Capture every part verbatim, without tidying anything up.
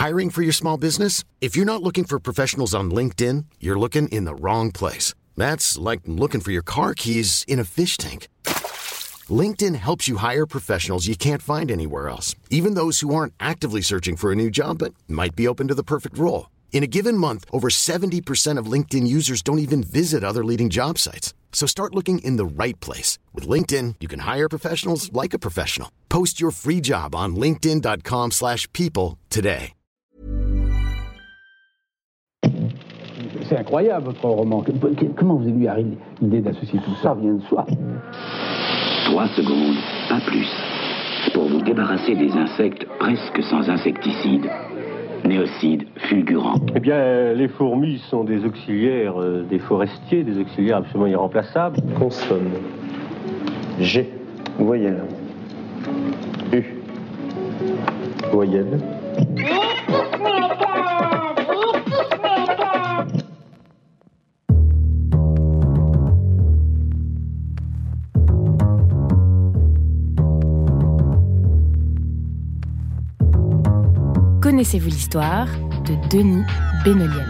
Hiring for your small business? If you're not looking for professionals on LinkedIn, you're looking in the wrong place. That's like looking for your car keys in a fish tank. LinkedIn helps you hire professionals you can't find anywhere else, even those who aren't actively searching for a new job but might be open to the perfect role. In a given month, over seventy percent of LinkedIn users don't even visit other leading job sites. So start looking in the right place. With LinkedIn, you can hire professionals like a professional. Post your free job on linkedin.com slash people today. C'est incroyable, votre roman. Comment vous avez eu l'idée d'associer tout ça? Ça vient de soi. Trois secondes, pas plus, pour vous débarrasser des insectes presque sans insecticide. Néocide fulgurant. Eh bien, les fourmis sont des auxiliaires, euh, des forestiers, des auxiliaires absolument irremplaçables. Consonne. G. Voyelle. U. Voyelle. Connaissez-vous l'histoire de Denis Benneliel?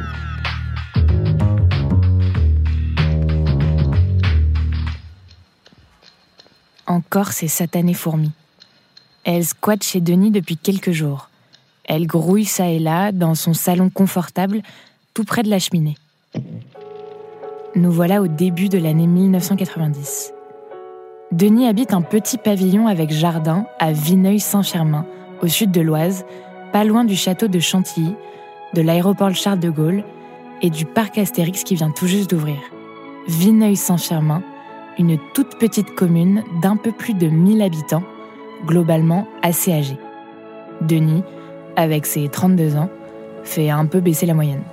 Encore ces satanées fourmis. Elles squattent chez Denis depuis quelques jours. Elles grouillent ça et là dans son salon confortable, tout près de la cheminée. Nous voilà au début de l'année mille neuf cent quatre-vingt-dix. Denis habite un petit pavillon avec jardin à Vineuil-Saint-Firmin, au sud de l'Oise, pas loin du château de Chantilly, de l'aéroport Charles de Gaulle et du parc Astérix qui vient tout juste d'ouvrir. Vineuil-Saint-Firmin, une toute petite commune d'un peu plus de mille habitants, globalement assez âgée. Denis, avec ses trente-deux ans, fait un peu baisser la moyenne.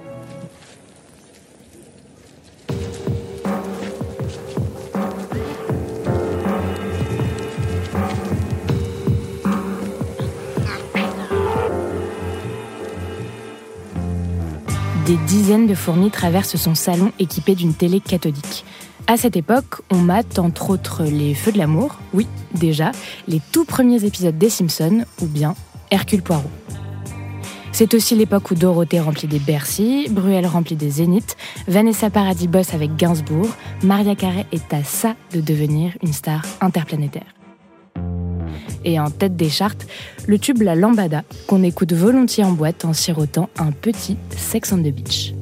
Des dizaines de fourmis traversent son salon équipé d'une télé cathodique. À cette époque, on mate entre autres les Feux de l'amour, oui, déjà, les tout premiers épisodes des Simpsons, ou bien Hercule Poirot. C'est aussi l'époque où Dorothée remplit des Bercy, Bruel remplit des Zénith, Vanessa Paradis bosse avec Gainsbourg, Maria Carey est à ça de devenir une star interplanétaire. Et en tête des charts, le tube La Lambada, qu'on écoute volontiers en boîte en sirotant un petit Sex on the Beach.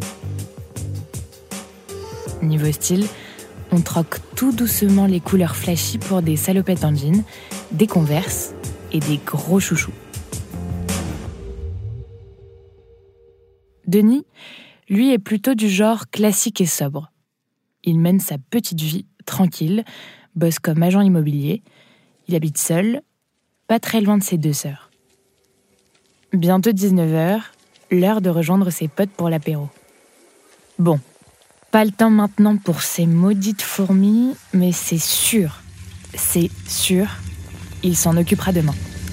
Niveau style, on troque tout doucement les couleurs flashy pour des salopettes en jean, des Converse et des gros chouchous. Denis, lui, est plutôt du genre classique et sobre. Il mène sa petite vie tranquille, bosse comme agent immobilier, il habite seul, pas très loin de ses deux sœurs. Bientôt dix-neuf heures, l'heure de rejoindre ses potes pour l'apéro. Bon, pas le temps maintenant pour ces maudites fourmis, mais c'est sûr, c'est sûr, il s'en occupera demain.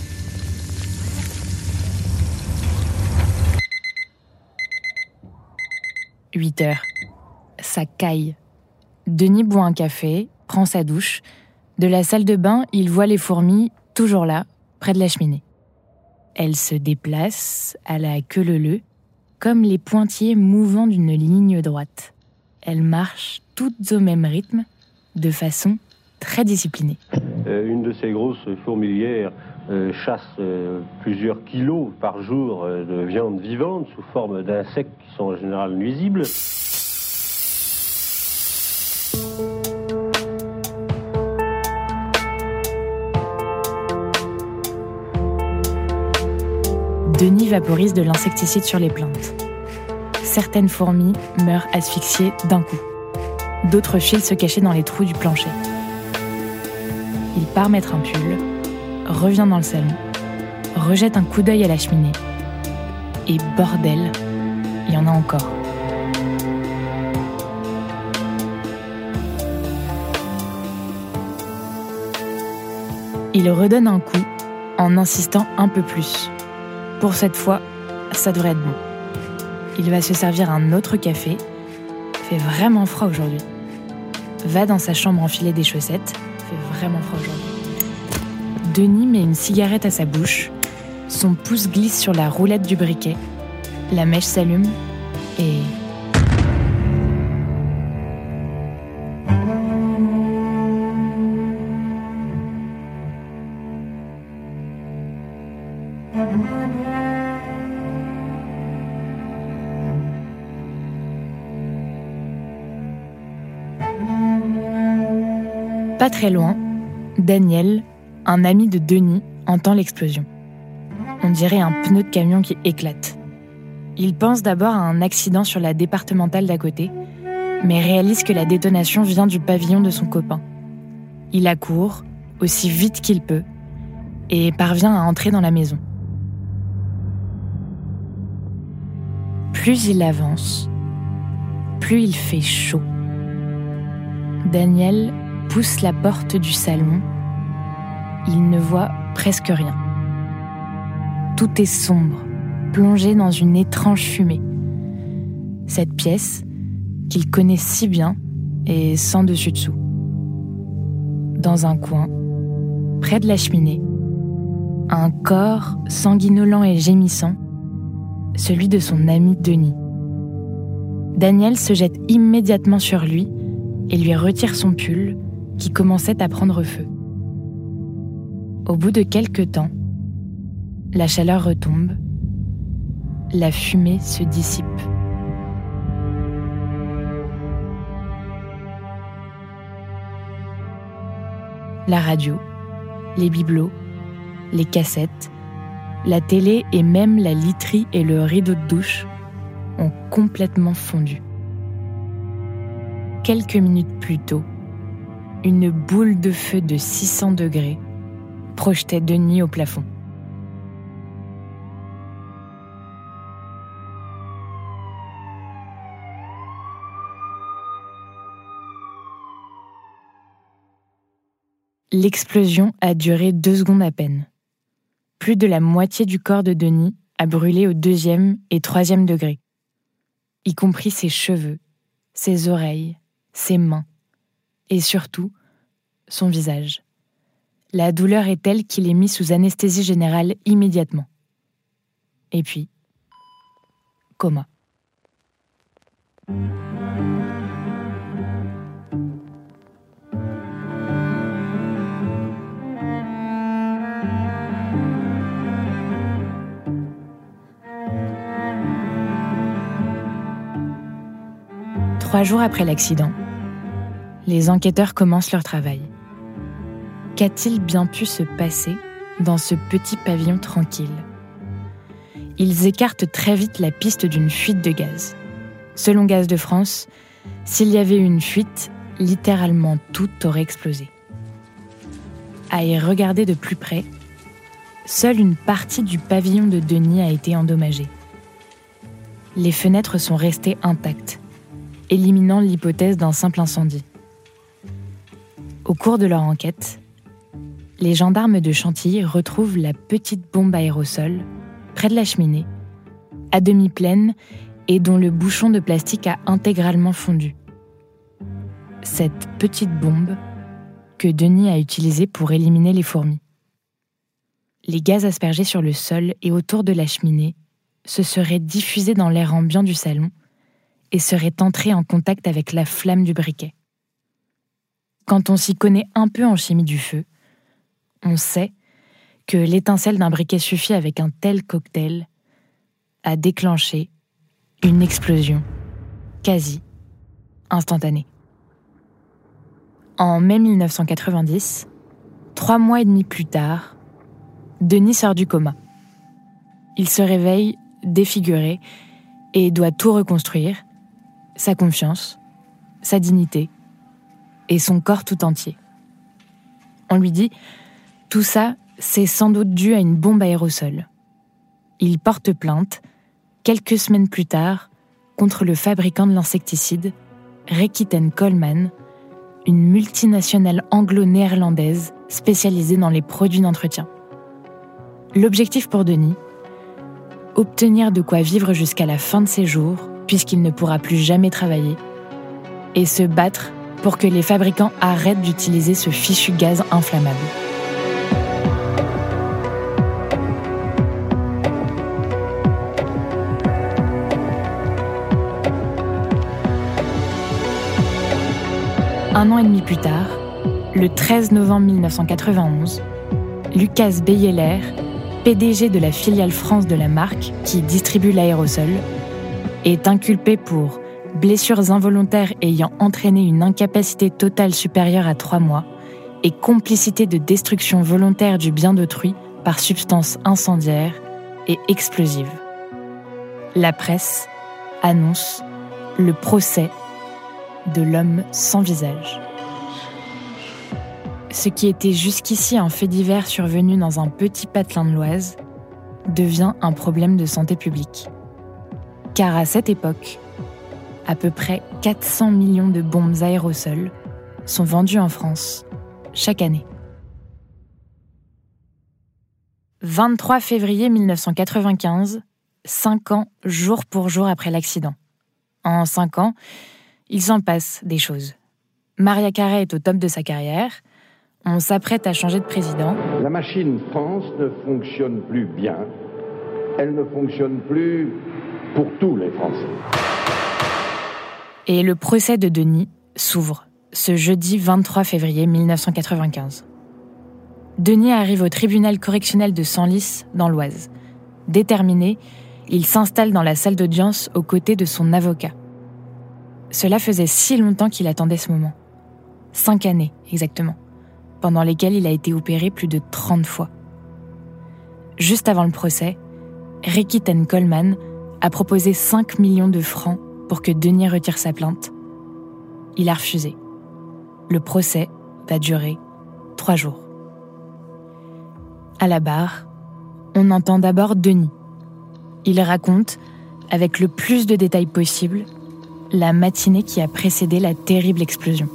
huit heures. Ça caille. Denis boit un café, prend sa douche. De la salle de bain, il voit les fourmis, toujours là, près de la cheminée. Elles se déplacent à la queue leu-leu, comme les pointillés mouvants d'une ligne droite. Elles marchent toutes au même rythme, de façon très disciplinée. Euh, une de ces grosses fourmilières euh, chasse euh, plusieurs kilos par jour euh, de viande vivante sous forme d'insectes qui sont en général nuisibles. Denis vaporise de l'insecticide sur les plantes. Certaines fourmis meurent asphyxiées d'un coup. D'autres filent se cacher dans les trous du plancher. Il part mettre un pull, revient dans le salon, rejette un coup d'œil à la cheminée. Et bordel, il y en a encore. Il redonne un coup en insistant un peu plus. Pour cette fois, ça devrait être bon. Il va se servir un autre café. Fait vraiment froid aujourd'hui. Va dans sa chambre enfiler des chaussettes. Fait vraiment froid aujourd'hui. Denis met une cigarette à sa bouche. Son pouce glisse sur la roulette du briquet La mèche s'allume et... Pas très loin, Daniel, un ami de Denis, entend l'explosion. On dirait un pneu de camion qui éclate. Il pense d'abord à un accident sur la départementale d'à côté, mais réalise que la détonation vient du pavillon de son copain. Il accourt, aussi vite qu'il peut, et parvient à entrer dans la maison. Plus il avance, plus il fait chaud. Daniel pousse la porte du salon. Il ne voit presque rien. Tout est sombre, plongé dans une étrange fumée. Cette pièce, qu'il connaît si bien, est sans dessus-dessous. Dans un coin, près de la cheminée, un corps sanguinolent et gémissant, celui de son ami Denis. Daniel se jette immédiatement sur lui et lui retire son pull qui commençait à prendre feu. Au bout de quelque temps, la chaleur retombe, la fumée se dissipe. La radio, les bibelots, les cassettes, la télé et même la literie et le rideau de douche ont complètement fondu. Quelques minutes plus tôt, une boule de feu de six cents degrés projetait Denis au plafond. L'explosion a duré deux secondes à peine. Plus de la moitié du corps de Denis a brûlé au deuxième et troisième degré, y compris ses cheveux, ses oreilles, ses mains, et surtout, son visage. La douleur est telle qu'il est mis sous anesthésie générale immédiatement. Et puis, coma. Trois jours après l'accident, les enquêteurs commencent leur travail. Qu'a-t-il bien pu se passer dans ce petit pavillon tranquille ? Ils écartent très vite la piste d'une fuite de gaz. Selon Gaz de France, s'il y avait eu une fuite, littéralement tout aurait explosé. À y regarder de plus près, seule une partie du pavillon de Denis a été endommagée. Les fenêtres sont restées intactes, éliminant l'hypothèse d'un simple incendie. Au cours de leur enquête, les gendarmes de Chantilly retrouvent la petite bombe aérosol près de la cheminée, à demi pleine et dont le bouchon de plastique a intégralement fondu. Cette petite bombe que Denis a utilisée pour éliminer les fourmis. Les gaz aspergés sur le sol et autour de la cheminée se seraient diffusés dans l'air ambiant du salon et seraient entrés en contact avec la flamme du briquet. Quand on s'y connaît un peu en chimie du feu, on sait que l'étincelle d'un briquet suffit avec un tel cocktail à déclencher une explosion quasi instantanée. En mai mille neuf cent quatre-vingt-dix, trois mois et demi plus tard, Denis sort du coma. Il se réveille défiguré et doit tout reconstruire, sa confiance, sa dignité et son corps tout entier. On lui dit « Tout ça, c'est sans doute dû à une bombe aérosol ». Il porte plainte, quelques semaines plus tard, contre le fabricant de l'insecticide, Reckitt and Colman, une multinationale anglo-néerlandaise spécialisée dans les produits d'entretien. L'objectif pour Denis, obtenir de quoi vivre jusqu'à la fin de ses jours, puisqu'il ne pourra plus jamais travailler, et se battre pour que les fabricants arrêtent d'utiliser ce fichu gaz inflammable. Un an et demi plus tard, le treize novembre mille neuf cent quatre-vingt-onze, Lucas Beyeler, P D G de la filiale France de la marque qui distribue l'aérosol, est inculpé pour blessures involontaires ayant entraîné une incapacité totale supérieure à trois mois et complicité de destruction volontaire du bien d'autrui par substance incendiaire et explosive. La presse annonce le procès de l'homme sans visage. Ce qui était jusqu'ici un fait divers survenu dans un petit patelin de l'Oise devient un problème de santé publique. Car à cette époque, à peu près quatre cents millions de bombes aérosols sont vendues en France chaque année. vingt-trois février mille neuf cent quatre-vingt-quinze, cinq ans jour pour jour après l'accident. En cinq ans, il s'en passe des choses. Maria Carey est au top de sa carrière. On s'apprête à changer de président. La machine France ne fonctionne plus bien. Elle ne fonctionne plus pour tous les Français. Et le procès de Denis s'ouvre ce jeudi vingt-trois février mille neuf cent quatre-vingt-quinze. Denis arrive au tribunal correctionnel de Senlis, dans l'Oise. Déterminé, il s'installe dans la salle d'audience aux côtés de son avocat. Cela faisait si longtemps qu'il attendait ce moment. Cinq années, exactement, pendant lesquelles il a été opéré plus de trente fois. Juste avant le procès, Ricky ten Coleman a proposé cinq millions de francs pour que Denis retire sa plainte. Il a refusé. Le procès va durer trois jours. À la barre, on entend d'abord Denis. Il raconte, avec le plus de détails possible, la matinée qui a précédé la terrible explosion.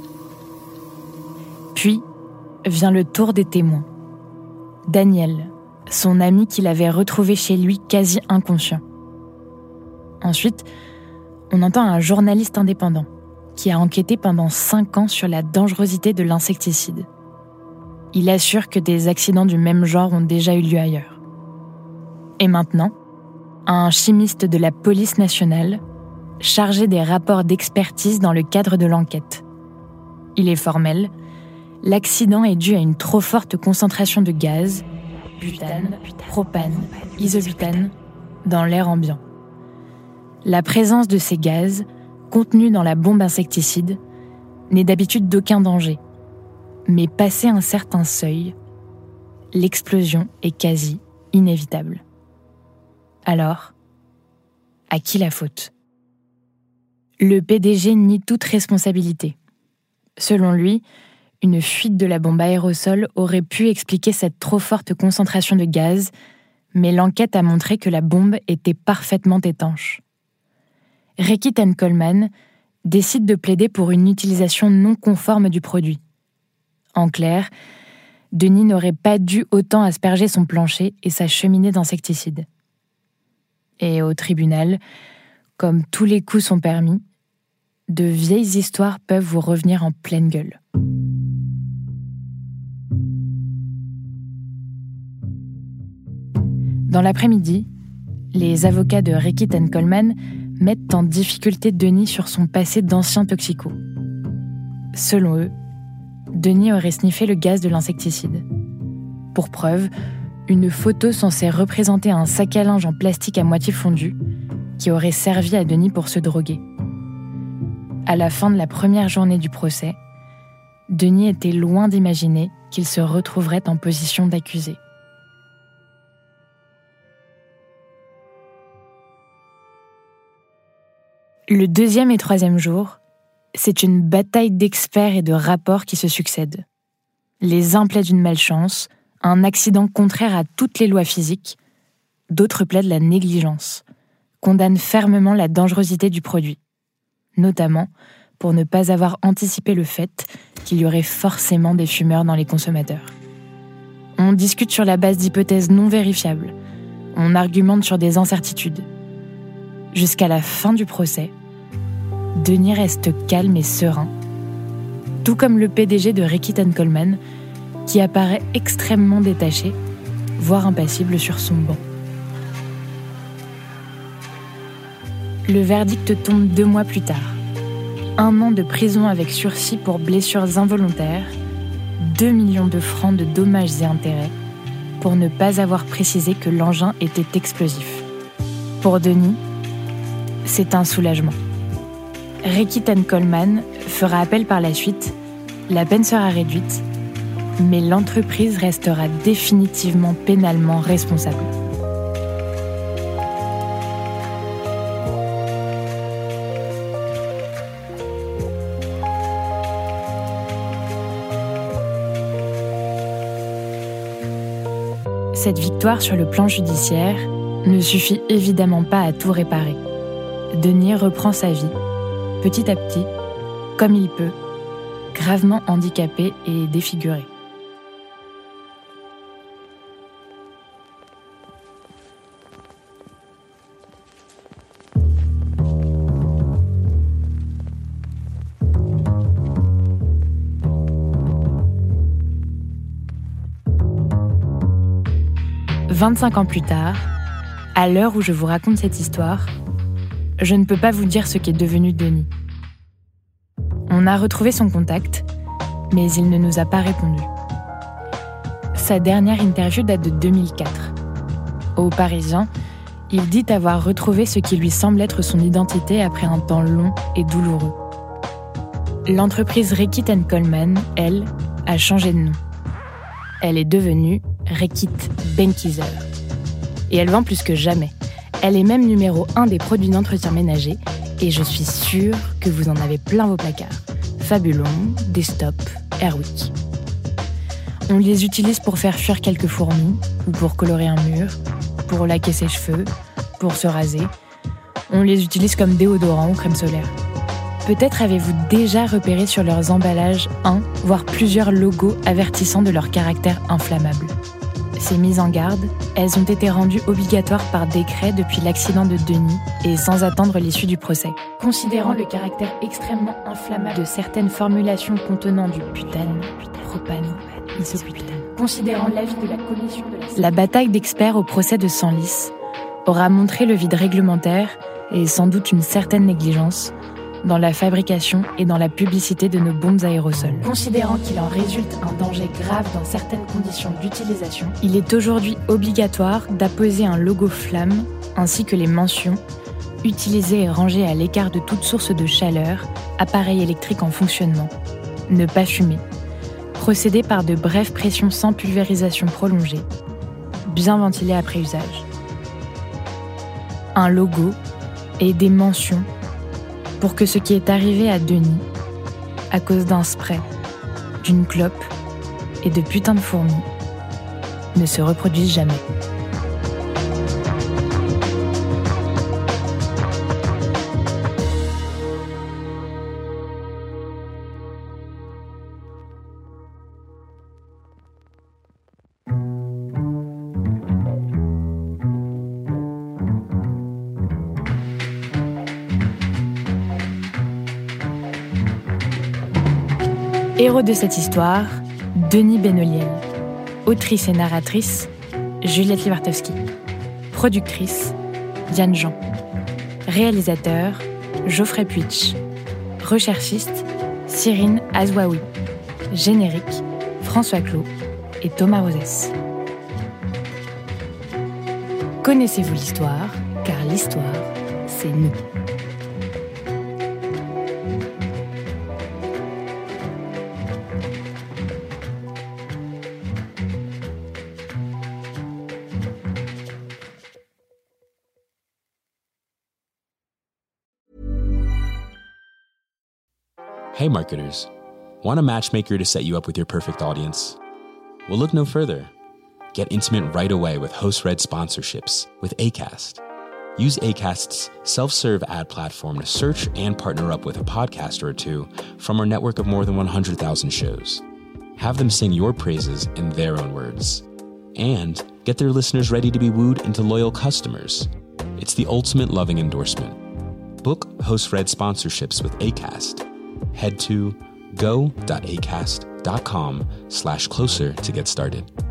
Puis vient le tour des témoins. Daniel, son ami qu'il avait retrouvé chez lui quasi inconscient. Ensuite, on entend un journaliste indépendant qui a enquêté pendant cinq ans sur la dangerosité de l'insecticide. Il assure que des accidents du même genre ont déjà eu lieu ailleurs. Et maintenant, un chimiste de la police nationale chargé des rapports d'expertise dans le cadre de l'enquête. Il est formel, l'accident est dû à une trop forte concentration de gaz, butane, propane, isobutane, dans l'air ambiant. La présence de ces gaz, contenus dans la bombe insecticide, n'est d'habitude d'aucun danger. Mais passé un certain seuil, l'explosion est quasi inévitable. Alors, à qui la faute ? Le P D G nie toute responsabilité. Selon lui, une fuite de la bombe aérosol aurait pu expliquer cette trop forte concentration de gaz, mais l'enquête a montré que la bombe était parfaitement étanche. Ricky ten Coleman décide de plaider pour une utilisation non conforme du produit. En clair, Denis n'aurait pas dû autant asperger son plancher et sa cheminée d'insecticide. Et au tribunal, comme tous les coups sont permis, de vieilles histoires peuvent vous revenir en pleine gueule. Dans l'après-midi, les avocats de Ricky ten Coleman mettent en difficulté Denis sur son passé d'ancien toxico. Selon eux, Denis aurait sniffé le gaz de l'insecticide. Pour preuve, une photo censée représenter un sac à linge en plastique à moitié fondu qui aurait servi à Denis pour se droguer. À la fin de la première journée du procès, Denis était loin d'imaginer qu'il se retrouverait en position d'accusé. Le deuxième et troisième jour, c'est une bataille d'experts et de rapports qui se succèdent. Les uns plaident une malchance, un accident contraire à toutes les lois physiques, d'autres plaident la négligence, condamnent fermement la dangerosité du produit, notamment pour ne pas avoir anticipé le fait qu'il y aurait forcément des fumeurs dans les consommateurs. On discute sur la base d'hypothèses non vérifiables, on argumente sur des incertitudes. Jusqu'à la fin du procès, Denis reste calme et serein, tout comme le P D G de Ricky ten Coleman, qui apparaît extrêmement détaché, voire impassible sur son banc. Le verdict tombe deux mois plus tard. un an de prison avec sursis pour blessures involontaires, deux millions de francs de dommages et intérêts, pour ne pas avoir précisé que l'engin était explosif. Pour Denis, c'est un soulagement. Reckitt Coleman fera appel par la suite, la peine sera réduite, mais l'entreprise restera définitivement pénalement responsable. Cette victoire sur le plan judiciaire ne suffit évidemment pas à tout réparer. Denis reprend sa vie, petit à petit, comme il peut, gravement handicapé et défiguré. vingt-cinq ans plus tard, à l'heure où je vous raconte cette histoire, je ne peux pas vous dire ce qu'est devenu Denis. On a retrouvé son contact, mais il ne nous a pas répondu. Sa dernière interview date de deux mille quatre. Au Parisien, il dit avoir retrouvé ce qui lui semble être son identité après un temps long et douloureux. L'entreprise Reckitt Coleman, elle, a changé de nom. Elle est devenue Reckitt Benckiser. Et elle vend plus que jamais. Elle est même numéro un des produits d'entretien ménager et je suis sûre que vous en avez plein vos placards. Fabulon, Desktop, Airwick. On les utilise pour faire fuir quelques fourmis ou pour colorer un mur, pour laquer ses cheveux, pour se raser. On les utilise comme déodorant ou crème solaire. Peut-être avez-vous déjà repéré sur leurs emballages un, voire plusieurs logos avertissant de leur caractère inflammable. Ces mises en garde, elles ont été rendues obligatoires par décret depuis l'accident de Denis et sans attendre l'issue du procès. Considérant le caractère extrêmement inflammable de certaines formulations contenant du butane, propane, isoputane, considérant l'avis de la commission de la... La bataille d'experts au procès de Senlis aura montré le vide réglementaire et sans doute une certaine négligence dans la fabrication et dans la publicité de nos bombes aérosols. Considérant qu'il en résulte un danger grave dans certaines conditions d'utilisation, il est aujourd'hui obligatoire d'apposer un logo flamme ainsi que les mentions « Utiliser et ranger à l'écart de toute source de chaleur, appareil électrique en fonctionnement, ne pas fumer, procéder par de brèves pressions sans pulvérisation prolongée, bien ventilé après usage. » Un logo et des mentions pour que ce qui est arrivé à Denis, à cause d'un spray, d'une clope et de putains de fourmis, ne se reproduise jamais. Héros de cette histoire, Denis Benoliel. Autrice et narratrice, Juliette Libartowski. Productrice, Diane Jean. Réalisateur, Geoffrey Puitch. Recherchiste, Cyrine Azouaoui. Générique, François Clos et Thomas Rosès. Connaissez-vous l'histoire, car l'histoire, c'est nous. Hey marketers, want a matchmaker to set you up with your perfect audience? Well, look no further. Get intimate right away with host-read sponsorships with Acast. Use Acast's self-serve ad platform to search and partner up with a podcaster or two from our network of more than one hundred thousand shows. Have them sing your praises in their own words. And get their listeners ready to be wooed into loyal customers. It's the ultimate loving endorsement. Book host-read sponsorships with Acast. Head to go.acast.com slash closer to get started.